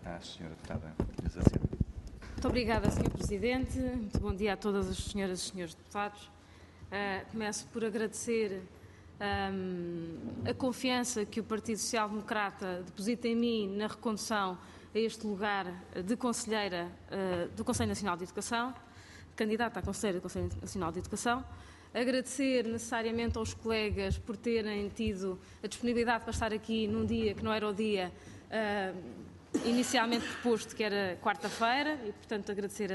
à Sra. Deputada Teresa Sena. Muito obrigada, Sr. Presidente. Muito bom dia a todas as senhoras e senhores deputados. Começo por agradecer a confiança que o Partido Social Democrata deposita em mim na recondução a este lugar de conselheira do Conselho Nacional de Educação, candidata a conselheira do Conselho Nacional de Educação. Agradecer necessariamente aos colegas por terem tido a disponibilidade para estar aqui num dia que não era o dia inicialmente proposto, que era quarta-feira, e portanto agradecer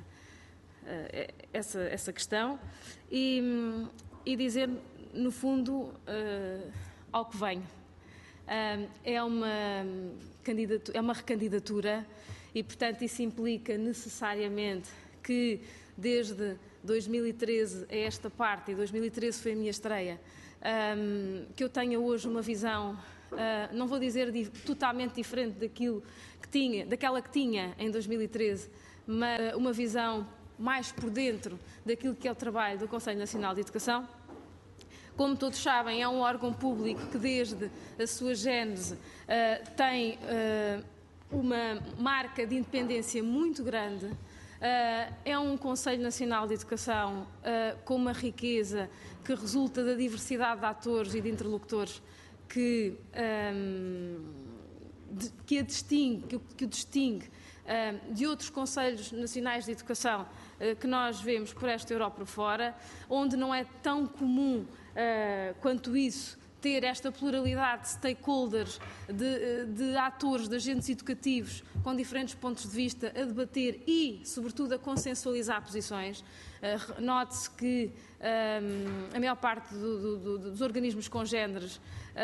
essa questão e dizer, no fundo, ao que venho. É uma recandidatura e, portanto, isso implica necessariamente que desde 2013 a esta parte, e 2013 foi a minha estreia, que eu tenha hoje uma visão, não vou dizer totalmente diferente daquela que tinha em 2013, mas uma visão mais por dentro daquilo que é o trabalho do Conselho Nacional de Educação. Como todos sabem, é um órgão público que desde a sua gênese tem uma marca de independência muito grande. É um Conselho Nacional de Educação com uma riqueza que resulta da diversidade de atores e de interlocutores que o distingue de outros Conselhos Nacionais de Educação que nós vemos por esta Europa fora, onde não é tão comum quanto isso ter esta pluralidade de stakeholders, de atores, de agentes educativos com diferentes pontos de vista a debater e, sobretudo, a consensualizar posições. Note-se que a maior parte dos organismos congêneres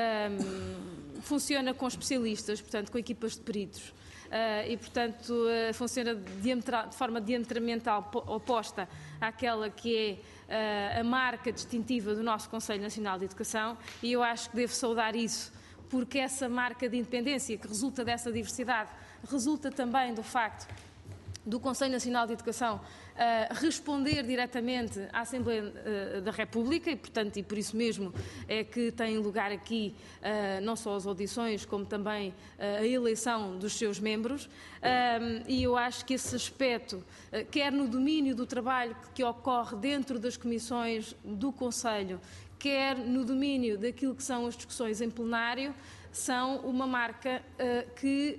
funciona com especialistas, portanto, com equipas de peritos. E, portanto, funciona de forma diametralmente oposta àquela que é a marca distintiva do nosso Conselho Nacional de Educação, e eu acho que devo saudar isso, porque essa marca de independência que resulta dessa diversidade resulta também do facto do Conselho Nacional de Educação responder diretamente à Assembleia da República e, portanto, e por isso mesmo é que tem lugar aqui não só as audições, como também a eleição dos seus membros, e eu acho que esse aspecto, quer no domínio do trabalho que ocorre dentro das comissões do Conselho, quer no domínio daquilo que são as discussões em plenário, são uma marca que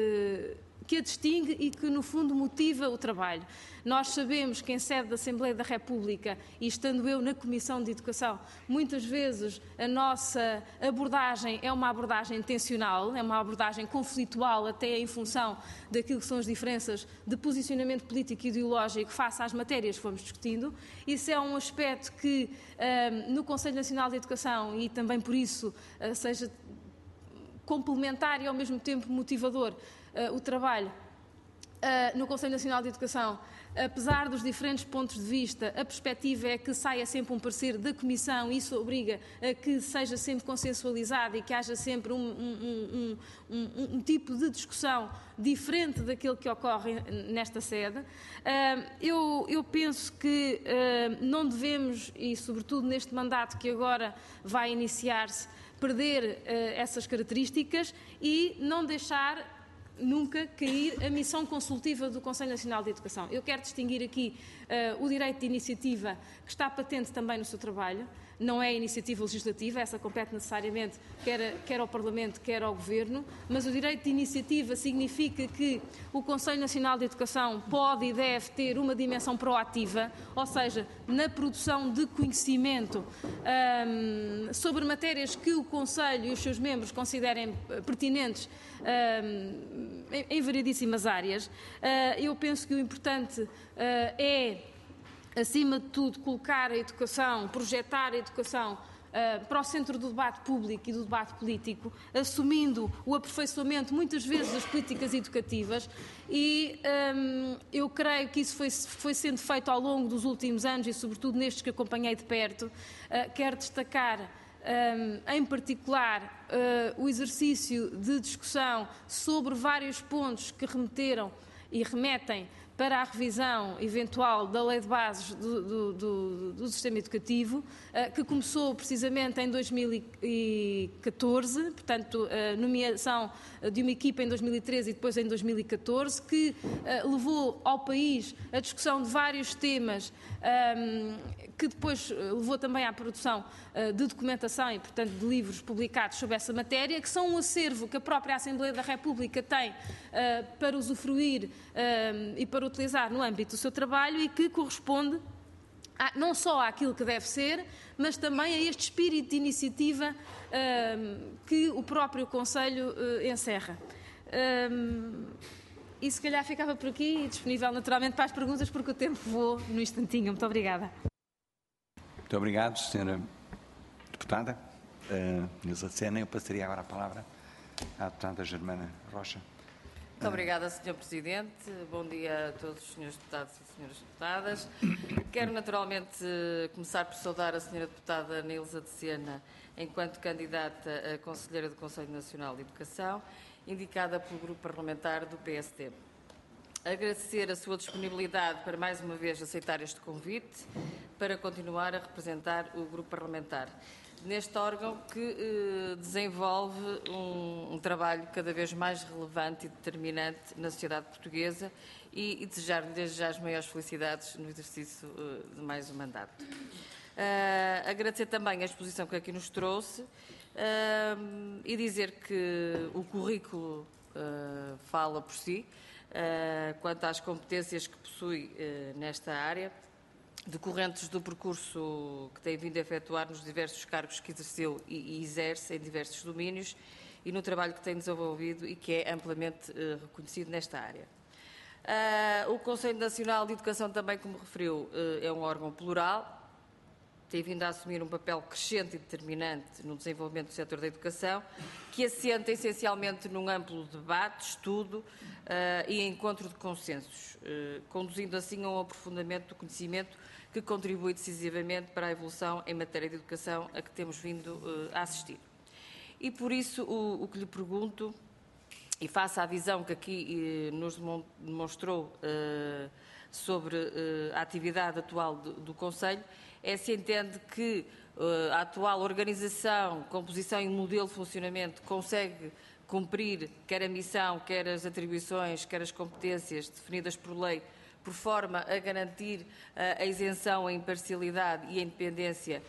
a distingue e que, no fundo, motiva o trabalho. Nós sabemos que, em sede da Assembleia da República, e estando eu na Comissão de Educação, muitas vezes a nossa abordagem é uma abordagem tensional, é uma abordagem conflitual, até em função daquilo que são as diferenças de posicionamento político e ideológico face às matérias que fomos discutindo. Isso é um aspecto que, no Conselho Nacional de Educação, e também por isso seja complementar e ao mesmo tempo motivador o trabalho no Conselho Nacional de Educação, apesar dos diferentes pontos de vista, a perspectiva é que saia sempre um parecer da Comissão, e isso obriga a que seja sempre consensualizado e que haja sempre um tipo de discussão diferente daquele que ocorre nesta sede. Eu penso que não devemos, e sobretudo neste mandato que agora vai iniciar-se, perder essas características e não deixar nunca cair a missão consultiva do Conselho Nacional de Educação. Eu quero distinguir aqui o direito de iniciativa, que está patente também no seu trabalho. Não é iniciativa legislativa, essa compete necessariamente quer ao Parlamento, quer ao Governo, mas o direito de iniciativa significa que o Conselho Nacional de Educação pode e deve ter uma dimensão proativa, ou seja, na produção de conhecimento sobre matérias que o Conselho e os seus membros considerem pertinentes em variedíssimas áreas. Eu penso que o importante é, acima de tudo, colocar a educação, projetar a educação para o centro do debate público e do debate político, assumindo o aperfeiçoamento, muitas vezes, das políticas educativas, e eu creio que isso foi sendo feito ao longo dos últimos anos e, sobretudo, nestes que acompanhei de perto. Quero destacar em particular o exercício de discussão sobre vários pontos que remeteram e remetem para a revisão eventual da Lei de Bases do Sistema Educativo, que começou precisamente em 2014, portanto, a nomeação de uma equipa em 2013 e depois em 2014, que levou ao país a discussão de vários temas, que depois levou também à produção de documentação e, portanto, de livros publicados sobre essa matéria, que são um acervo que a própria Assembleia da República tem para usufruir e para utilizar no âmbito do seu trabalho e que corresponde não só àquilo que deve ser, mas também a este espírito de iniciativa que o próprio Conselho encerra. E se calhar ficava por aqui e disponível naturalmente para as perguntas, porque o tempo voou no instantinho. Muito obrigada. Muito obrigado, Sra. Deputada Nilza de Sena. Eu passaria agora a palavra à deputada Germana Rocha. Muito obrigada, Sr. Presidente. Bom dia a todos os Srs. Deputados e Sras. Deputadas. Quero naturalmente começar por saudar a Sra. Deputada Nilza de Sena enquanto candidata a Conselheira do Conselho Nacional de Educação, indicada pelo Grupo Parlamentar do PSD. Agradecer a sua disponibilidade para mais uma vez aceitar este convite para continuar a representar o Grupo Parlamentar neste órgão que desenvolve um trabalho cada vez mais relevante e determinante na sociedade portuguesa e desejar-lhe desde já as maiores felicidades no exercício de mais um mandato. Agradecer também a exposição que aqui nos trouxe e dizer que o currículo fala por si quanto às competências que possui nesta área, decorrentes do percurso que tem vindo a efetuar nos diversos cargos que exerceu e exerce em diversos domínios e no trabalho que tem desenvolvido e que é amplamente reconhecido nesta área. O Conselho Nacional de Educação também, como referiu, é um órgão plural, tem vindo a assumir um papel crescente e determinante no desenvolvimento do setor da educação, que assenta essencialmente num amplo debate, estudo e encontro de consensos, conduzindo assim a um aprofundamento do conhecimento que contribui decisivamente para a evolução em matéria de educação a que temos vindo a assistir. E por isso o que lhe pergunto, e face à visão que aqui nos demonstrou sobre a atividade atual do Conselho, é se entende que a atual organização, composição e modelo de funcionamento consegue cumprir quer a missão, quer as atribuições, quer as competências definidas por lei, por forma a garantir a isenção, a imparcialidade e a independência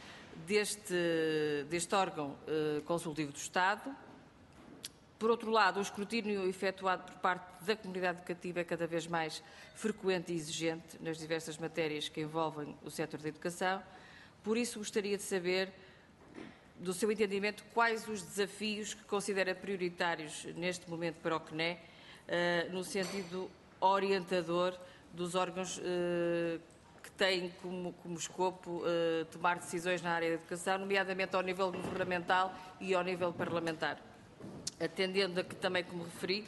deste órgão consultivo do Estado. Por outro lado, o escrutínio efetuado por parte da comunidade educativa é cada vez mais frequente e exigente nas diversas matérias que envolvem o setor da educação. Por isso, gostaria de saber, do seu entendimento, quais os desafios que considera prioritários neste momento para o CNE, no sentido orientador dos órgãos que têm como escopo tomar decisões na área da educação, nomeadamente ao nível governamental e ao nível parlamentar. Atendendo a que também, como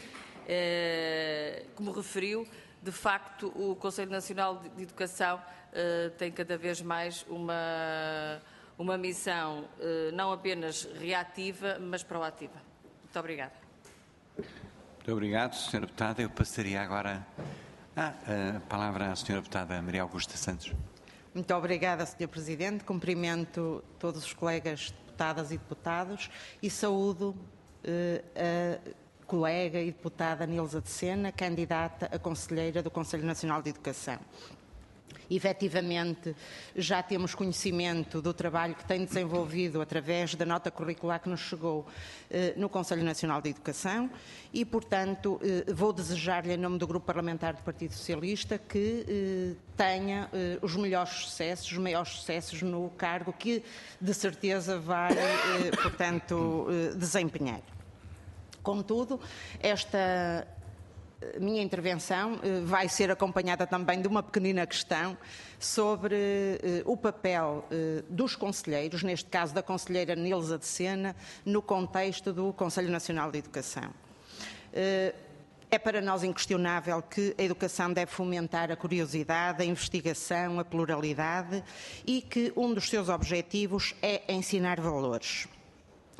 referiu, de facto, o Conselho Nacional de Educação tem cada vez mais uma missão não apenas reativa, mas proativa. Muito obrigada. Muito obrigado, Sra. Deputada. Eu passaria agora a palavra à Sra. Deputada Maria Augusta Santos. Muito obrigada, Sr. Presidente. Cumprimento todos os colegas deputadas e deputados e saúdo a colega e deputada Nilza de Sena, candidata a Conselheira do Conselho Nacional de Educação. Efetivamente, já temos conhecimento do trabalho que tem desenvolvido através da nota curricular que nos chegou no Conselho Nacional de Educação e, portanto, vou desejar-lhe, em nome do Grupo Parlamentar do Partido Socialista, que tenha os maiores sucessos no cargo que, de certeza, vai, portanto, desempenhar. Contudo, esta minha intervenção vai ser acompanhada também de uma pequenina questão sobre o papel dos conselheiros, neste caso da conselheira Nilza de Sena, no contexto do Conselho Nacional de Educação. É para nós inquestionável que a educação deve fomentar a curiosidade, a investigação, a pluralidade e que um dos seus objetivos é ensinar valores.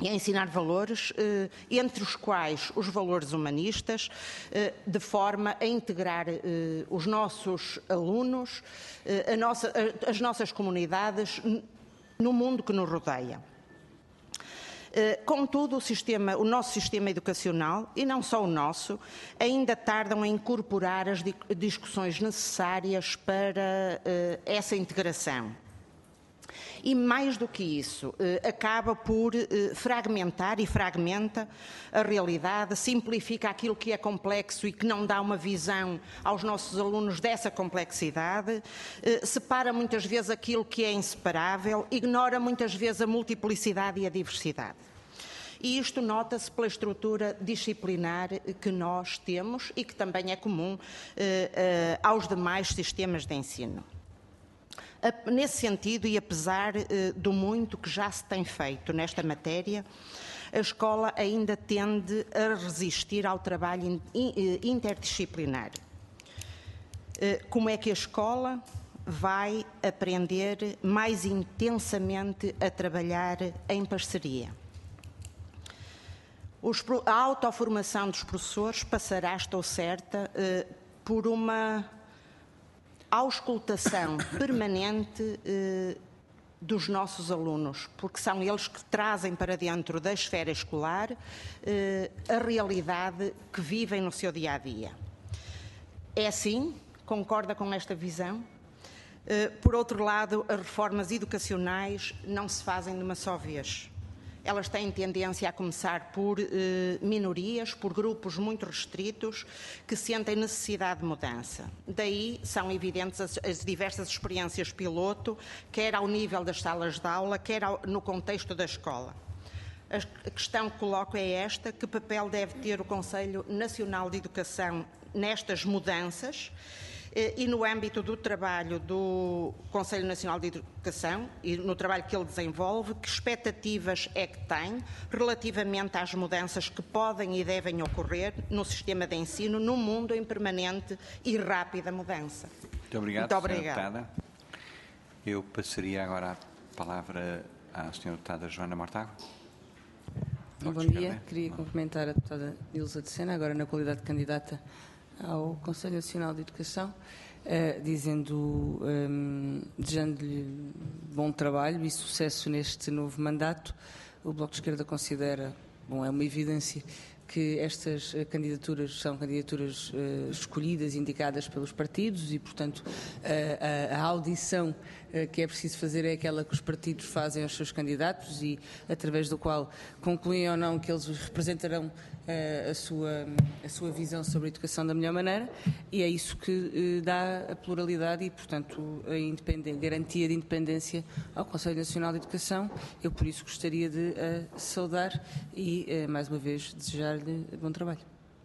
e a ensinar valores, entre os quais os valores humanistas, de forma a integrar os nossos alunos, as nossas comunidades no mundo que nos rodeia. Contudo, o nosso sistema educacional, e não só o nosso, ainda tardam a incorporar as discussões necessárias para essa integração. E mais do que isso, acaba por fragmentar e fragmenta a realidade, simplifica aquilo que é complexo e que não dá uma visão aos nossos alunos dessa complexidade, separa muitas vezes aquilo que é inseparável, ignora muitas vezes a multiplicidade e a diversidade. E isto nota-se pela estrutura disciplinar que nós temos e que também é comum aos demais sistemas de ensino. Nesse sentido, e apesar do muito que já se tem feito nesta matéria, a escola ainda tende a resistir ao trabalho interdisciplinar. Como é que a escola vai aprender mais intensamente a trabalhar em parceria? A autoformação dos professores passará, estou certa, por uma auscultação permanente dos nossos alunos, porque são eles que trazem para dentro da esfera escolar a realidade que vivem no seu dia-a-dia. É assim? Concorda com esta visão? Por outro lado, as reformas educacionais não se fazem de uma só vez. Elas têm tendência a começar por minorias, por grupos muito restritos que sentem necessidade de mudança. Daí são evidentes as diversas experiências piloto, quer ao nível das salas de aula, quer no contexto da escola. A questão que coloco é esta: que papel deve ter o Conselho Nacional de Educação nestas mudanças? E no âmbito do trabalho do Conselho Nacional de Educação e no trabalho que ele desenvolve, que expectativas é que tem relativamente às mudanças que podem e devem ocorrer no sistema de ensino, num mundo em permanente e rápida mudança? Muito obrigado, Sra. Deputada. Eu passaria agora a palavra à Sra. Deputada Joana Mortágua. Bom dia. Queria cumprimentar a deputada Nilza de Sena, agora na qualidade de candidata ao Conselho Nacional de Educação, desejando-lhe bom trabalho e sucesso neste novo mandato. O Bloco de Esquerda considera, é uma evidência, que estas candidaturas são candidaturas escolhidas, indicadas pelos partidos e, portanto, a audição que é preciso fazer é aquela que os partidos fazem aos seus candidatos e através do qual concluem ou não que eles representarão a sua visão sobre a educação da melhor maneira, e é isso que dá a pluralidade e, portanto, a garantia de independência ao Conselho Nacional de Educação. Eu, por isso, gostaria de saudar e, mais uma vez, desejar-lhe bom trabalho.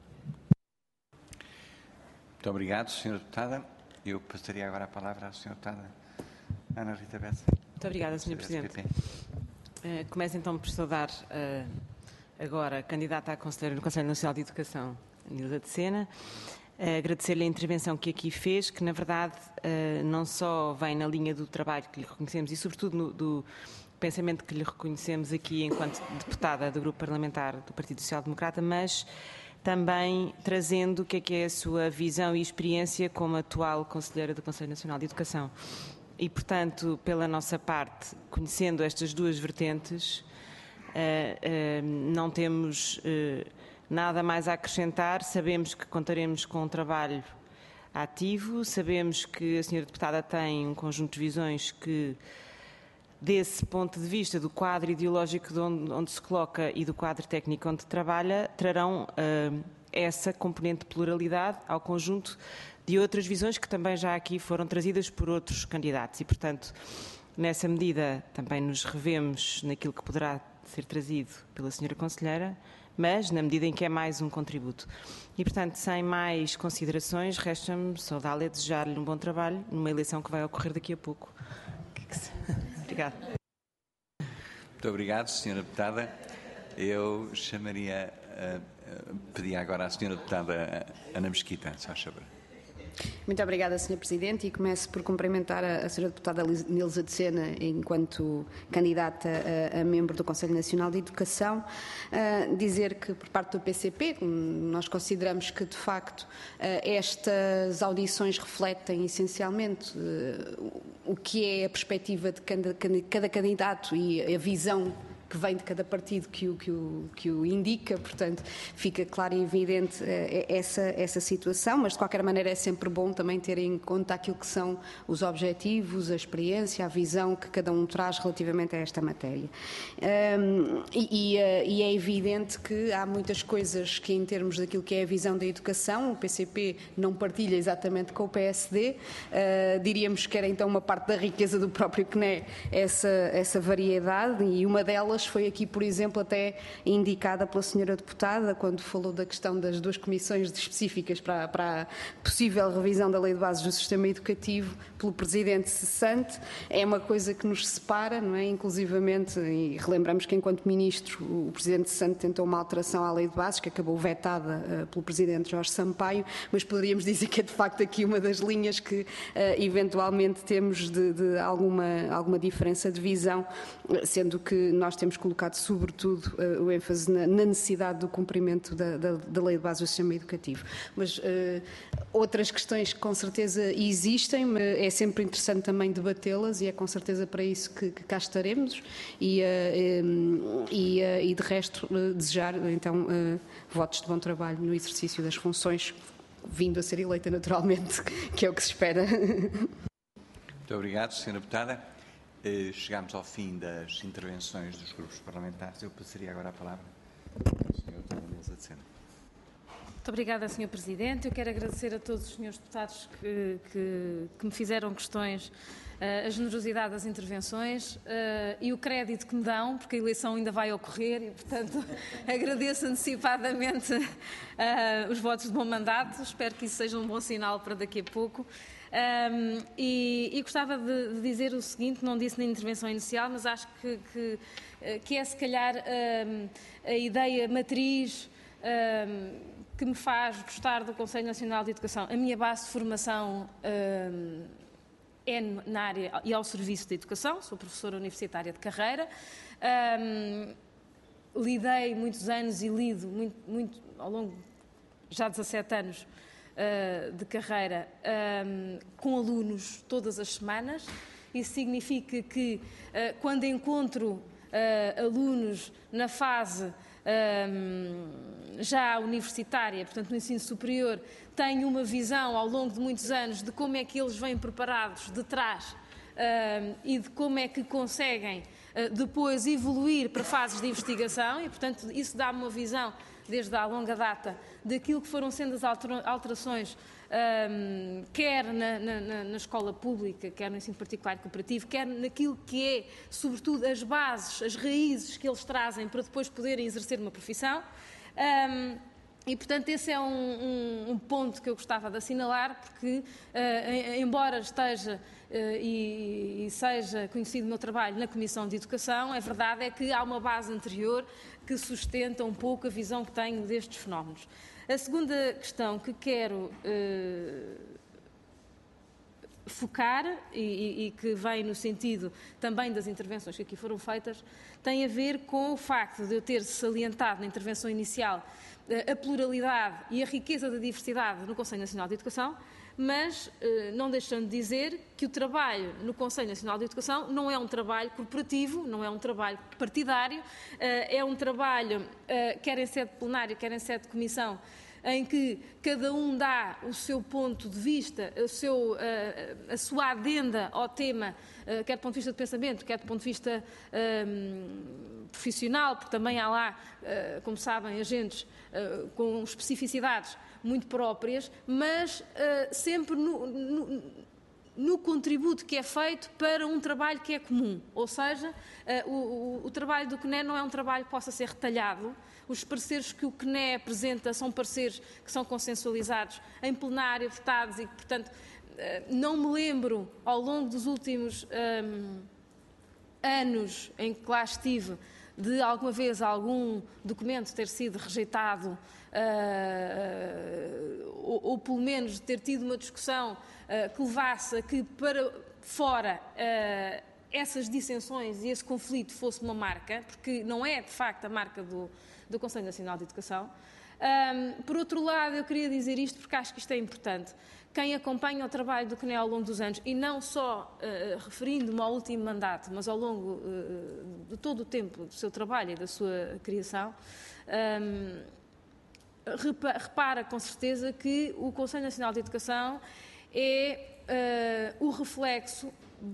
Muito obrigado, Sra. Deputada. Eu passaria agora a palavra à Sra. Deputada Ana Rita Bessa. Muito obrigada, Sr. Presidente. Começo então por saudar agora a candidata à Conselheira no Conselho Nacional de Educação, Nilza de Sena. Agradecer-lhe a intervenção que aqui fez, que na verdade não só vem na linha do trabalho que lhe reconhecemos e sobretudo do pensamento que lhe reconhecemos aqui enquanto deputada do Grupo Parlamentar do Partido Social Democrata, mas também trazendo o que é a sua visão e experiência como atual Conselheira do Conselho Nacional de Educação. E, portanto, pela nossa parte, conhecendo estas duas vertentes, não temos nada mais a acrescentar. Sabemos que contaremos com um trabalho ativo, sabemos que a Sra. Deputada tem um conjunto de visões que, desse ponto de vista do quadro ideológico de onde se coloca e do quadro técnico onde trabalha, trarão essa componente de pluralidade ao conjunto de outras visões que também já aqui foram trazidas por outros candidatos e, portanto, nessa medida também nos revemos naquilo que poderá ser trazido pela Sra. Conselheira, mas na medida em que é mais um contributo. E, portanto, sem mais considerações, resta-me saudá-la e desejar-lhe um bom trabalho numa eleição que vai ocorrer daqui a pouco. Obrigada. Muito obrigado, Sra. Deputada. Eu pedia agora à Sra. Deputada Ana Mesquita, se faz favor. Muito obrigada, Sr. Presidente, e começo por cumprimentar a Sra. Deputada Nilza de Sena enquanto candidata a membro do Conselho Nacional de Educação. Dizer que, por parte do PCP, nós consideramos que, de facto, estas audições refletem essencialmente o que é a perspectiva de cada candidato e a visão que vem de cada partido que o indica, portanto, fica claro e evidente essa situação, mas de qualquer maneira é sempre bom também ter em conta aquilo que são os objetivos, a experiência, a visão que cada um traz relativamente a esta matéria. E é evidente que há muitas coisas que, em termos daquilo que é a visão da educação, o PCP não partilha exatamente com o PSD, diríamos que era então uma parte da riqueza do próprio CNE essa variedade, e uma delas foi aqui, por exemplo, até indicada pela senhora deputada, quando falou da questão das 2 comissões específicas para a possível revisão da Lei de Bases do Sistema Educativo pelo Presidente cessante. É uma coisa que nos separa, não é? Inclusivamente, e relembramos que enquanto Ministro o Presidente cessante tentou uma alteração à Lei de Bases, que acabou vetada pelo Presidente Jorge Sampaio, mas poderíamos dizer que é de facto aqui uma das linhas que eventualmente temos de alguma diferença de visão, sendo que nós temos colocado sobretudo o ênfase na necessidade do cumprimento da Lei de Base do Sistema Educativo. Mas outras questões que com certeza existem, é sempre interessante também debatê-las, e é com certeza para isso que cá estaremos, e de resto desejar então votos de bom trabalho no exercício das funções, vindo a ser eleita naturalmente, que é o que se espera. Muito obrigado, Sra. Deputada. Chegámos ao fim das intervenções dos grupos parlamentares. Eu passaria agora a palavra ao Sr. Deputado Nilza de Sena. Muito obrigada, Sr. Presidente. Eu quero agradecer a todos os senhores deputados que me fizeram questões, a generosidade das intervenções e o crédito que me dão, porque a eleição ainda vai ocorrer e, portanto, agradeço antecipadamente os votos de bom mandato. Espero que isso seja um bom sinal para daqui a pouco. E gostava de dizer o seguinte, não disse na intervenção inicial, mas acho que é se calhar a ideia matriz que me faz gostar do Conselho Nacional de Educação. A minha base de formação é na área e ao serviço da educação, sou professora universitária de carreira, lidei muitos anos e lido muito ao longo já 17 anos de carreira com alunos todas as semanas. Isso significa que quando encontro alunos na fase já universitária, portanto no ensino superior, tenho uma visão ao longo de muitos anos de como é que eles vêm preparados de trás e de como é que conseguem depois evoluir para fases de investigação, e portanto isso dá-me uma visão desde há longa data daquilo que foram sendo as alterações, quer na escola pública, quer no ensino particular e cooperativo, quer naquilo que é, sobretudo, as bases, as raízes que eles trazem para depois poderem exercer uma profissão. E, portanto, esse é um ponto que eu gostava de assinalar, porque, embora esteja e seja conhecido o meu trabalho na Comissão de Educação, a verdade é que há uma base anterior que sustenta um pouco a visão que tenho destes fenómenos. A segunda questão que quero focar e que vem no sentido também das intervenções que aqui foram feitas, tem a ver com o facto de eu ter salientado na intervenção inicial a pluralidade e a riqueza da diversidade no Conselho Nacional de Educação, mas não deixando de dizer que o trabalho no Conselho Nacional de Educação não é um trabalho corporativo, não é um trabalho partidário, é um trabalho, quer em sede plenária, quer em sede de comissão, em que cada um dá o seu ponto de vista, a sua adenda ao tema, quer do ponto de vista de pensamento, quer do ponto de vista profissional, porque também há lá, como sabem, agentes com especificidades muito próprias, mas sempre no contributo que é feito para um trabalho que é comum. Ou seja, o trabalho do CNE não é um trabalho que possa ser retalhado. Os pareceres que o CNE apresenta são pareceres que são consensualizados em plenário, votados, e que, portanto, não me lembro, ao longo dos últimos anos em que lá estive, de alguma vez algum documento ter sido rejeitado ou pelo menos ter tido uma discussão que levasse a que para fora essas dissensões e esse conflito fosse uma marca, porque não é de facto a marca do Conselho Nacional de Educação. Por outro lado, eu queria dizer isto porque acho que isto é importante. Quem acompanha o trabalho do CNE ao longo dos anos, e não só referindo-me ao último mandato, mas ao longo de todo o tempo do seu trabalho e da sua criação, repara com certeza que o Conselho Nacional de Educação é o reflexo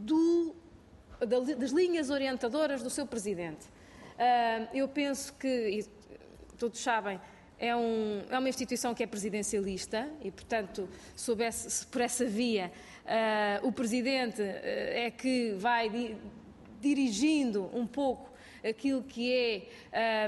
das linhas orientadoras do seu Presidente. Eu penso que, e todos sabem, é uma instituição que é presidencialista e, portanto, por essa via, o Presidente é que vai dirigindo um pouco aquilo que é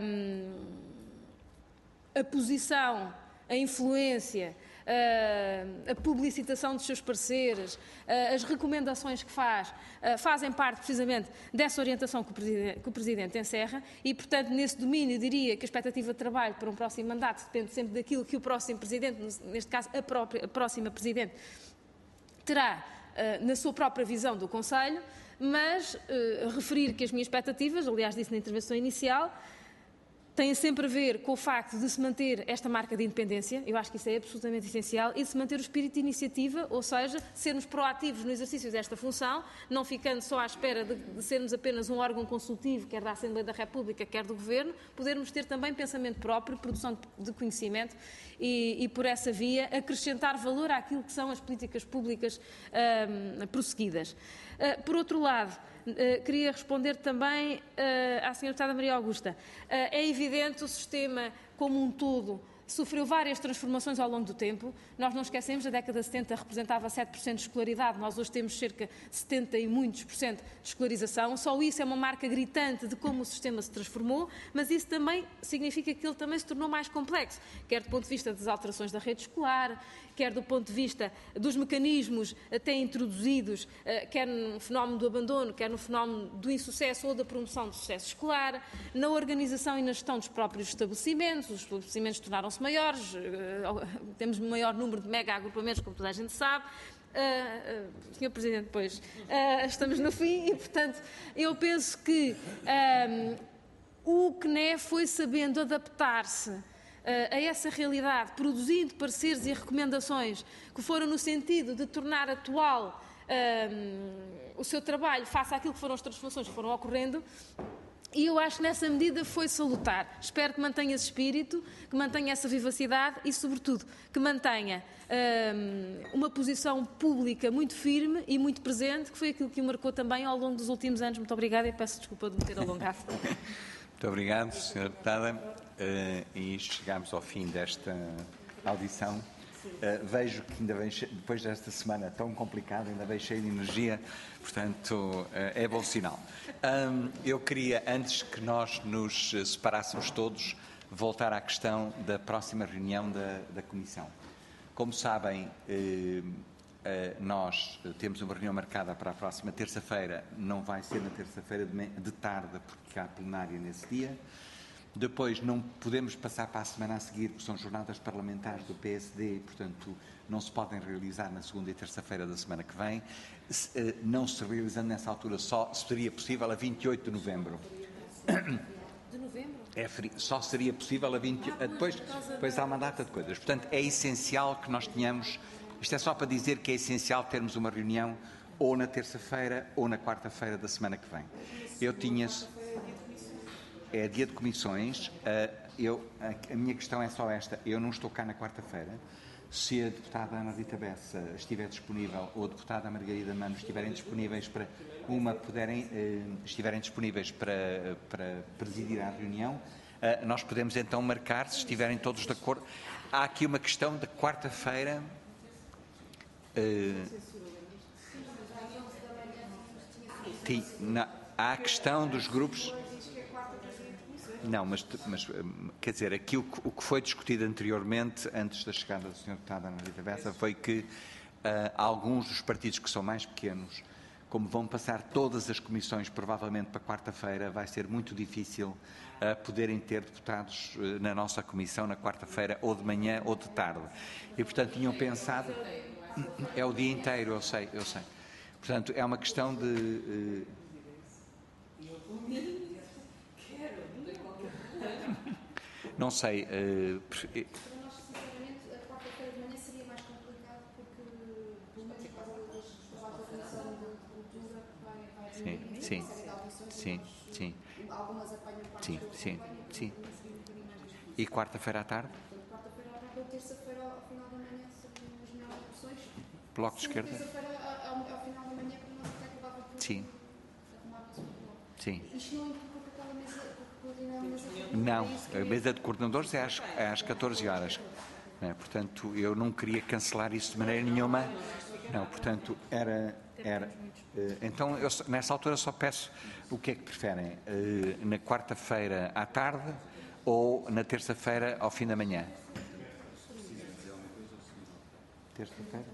a posição, a influência, a publicitação dos seus pareceres, as recomendações que fazem parte precisamente dessa orientação que o Presidente encerra e, portanto, nesse domínio diria que a expectativa de trabalho para um próximo mandato depende sempre daquilo que o próximo Presidente, neste caso a próxima Presidente, terá na sua própria visão do Conselho, mas referir que as minhas expectativas, aliás disse na intervenção inicial, tem sempre a ver com o facto de se manter esta marca de independência, eu acho que isso é absolutamente essencial, e de se manter o espírito de iniciativa, ou seja, sermos proativos no exercício desta função, não ficando só à espera de sermos apenas um órgão consultivo, quer da Assembleia da República, quer do Governo, podermos ter também pensamento próprio, produção de conhecimento e por essa via, acrescentar valor àquilo que são as políticas públicas prosseguidas. Por outro lado, queria responder também à Sra. Deputada Maria Augusta. É evidente o sistema como um todo sofreu várias transformações ao longo do tempo. Nós não esquecemos, a década de 70 representava 7% de escolaridade, nós hoje temos cerca de 70 e muitos por cento de escolarização. Só isso é uma marca gritante de como o sistema se transformou, mas isso também significa que ele também se tornou mais complexo, quer do ponto de vista das alterações da rede escolar, quer do ponto de vista dos mecanismos até introduzidos, quer no fenómeno do abandono, quer no fenómeno do insucesso ou da promoção do sucesso escolar, na organização e na gestão dos próprios estabelecimentos. Os estabelecimentos tornaram-se maiores, temos um maior número de mega-agrupamentos, como toda a gente sabe. Sr. Presidente, pois, estamos no fim e, portanto, eu penso que o CNE foi sabendo adaptar-se a essa realidade, produzindo pareceres e recomendações que foram no sentido de tornar atual o seu trabalho face àquilo que foram as transformações que foram ocorrendo. E eu acho que nessa medida foi salutar. Espero que mantenha esse espírito, que mantenha essa vivacidade e, sobretudo, que mantenha uma posição pública muito firme e muito presente, que foi aquilo que o marcou também ao longo dos últimos anos. Muito obrigada e peço desculpa de me ter alongado. Muito obrigado, Sra. Deputada. E chegamos ao fim desta audição. Vejo que ainda vem, depois desta semana tão complicada, ainda vem cheio de energia, portanto, é bom sinal. Eu queria, antes que nós nos separássemos todos, voltar à questão da próxima reunião da Comissão. Como sabem, nós temos uma reunião marcada para a próxima terça-feira, não vai ser na terça-feira de tarde, porque há plenária nesse dia. Depois não podemos passar para a semana a seguir, porque são jornadas parlamentares do PSD, portanto não se podem realizar na segunda e terça-feira da semana que vem. Não se realizando nessa altura, só seria possível a 28 de novembro. De novembro? Só seria possível a 28... Depois há uma data de coisas. Portanto, é essencial que nós tenhamos... Isto é só para dizer que é essencial termos uma reunião ou na terça-feira ou na quarta-feira da semana que vem. Eu tinha... É dia de comissões. A minha questão é só esta. Eu não estou cá na quarta-feira. Se a deputada Ana Rita Bessa estiver disponível ou a deputada Margarida Mano estiverem disponíveis para estiverem disponíveis para presidir a reunião, nós podemos então marcar, se estiverem todos de acordo. Há aqui uma questão de quarta-feira. Há a questão dos grupos. Não, mas quer dizer, aqui o que foi discutido anteriormente, antes da chegada da Sra. Deputada Ana Rita Bessa, foi que alguns dos partidos que são mais pequenos como vão passar todas as comissões provavelmente para quarta-feira, vai ser muito difícil poderem ter deputados na nossa comissão na quarta-feira, ou de manhã ou de tarde. E, portanto, tinham pensado... É o dia inteiro, eu sei. Portanto, é uma questão de... Não sei... Sim. E quarta-feira à tarde? Quarta-feira à tarde ou terça-feira ao final da manhã seriam as melhores opções. Bloco de esquerda? Terça-feira ao final da manhã que nós até acabava por Sim. Isto não implica que aquela mesa coordenar a mesa? Não, a mesa de coordenadores é às 14 horas. Portanto, eu não queria cancelar isso de maneira nenhuma. Não, portanto, era então, eu, nessa altura, só peço o que é que preferem, na quarta-feira à tarde ou na terça-feira ao fim da manhã? Terça-feira?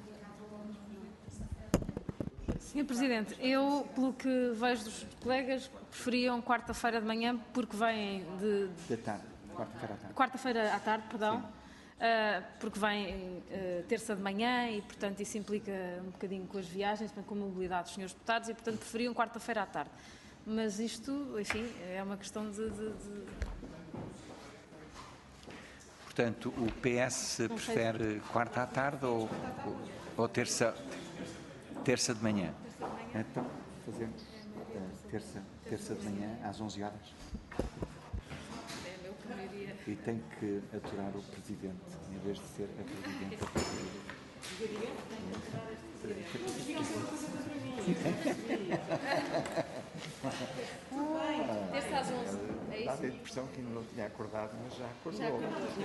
Sr. Presidente, eu, pelo que vejo dos colegas, preferiam quarta-feira de manhã porque vêm De tarde, quarta-feira à tarde. Quarta-feira à tarde, perdão. Porque vem terça de manhã e, portanto, isso implica um bocadinho com as viagens, com a mobilidade dos senhores deputados e, portanto, preferiam quarta-feira à tarde. Mas isto, enfim, é uma questão de... Portanto, o PS prefere quarta à tarde ou terça de manhã? Então, fazemos terça de manhã às 11 horas. E tem que aturar o Presidente, em vez de ser a Presidente a Presidente. Terça às 11, é isso? Dá-me a impressão que ainda não tinha acordado, mas já acordou.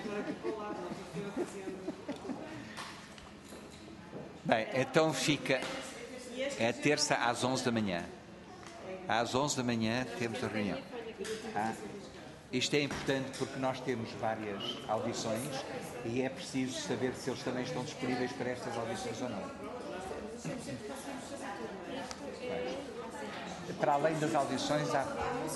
Bem, então fica... É terça às 11 da manhã. Às 11 da manhã temos a reunião. Isto é importante porque nós temos várias audições e é preciso saber se eles também estão disponíveis para estas audições ou não. Para além das audições, há...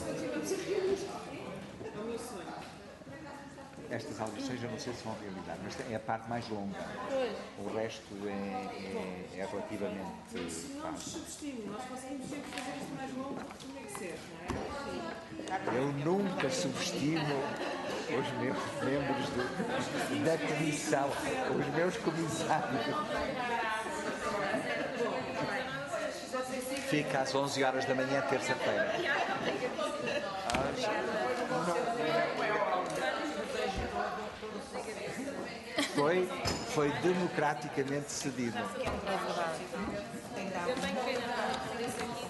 Estas audições eu não sei se vão realizar, mas é a parte mais longa. O resto é relativamente fácil. Nós conseguimos sempre fazer isto mais longo porque tinha que ser, não é? Eu nunca subestimo os meus membros da comissão, os meus comissários. Fica às 11 horas da manhã, terça-feira. Foi democraticamente cedido. É verdade.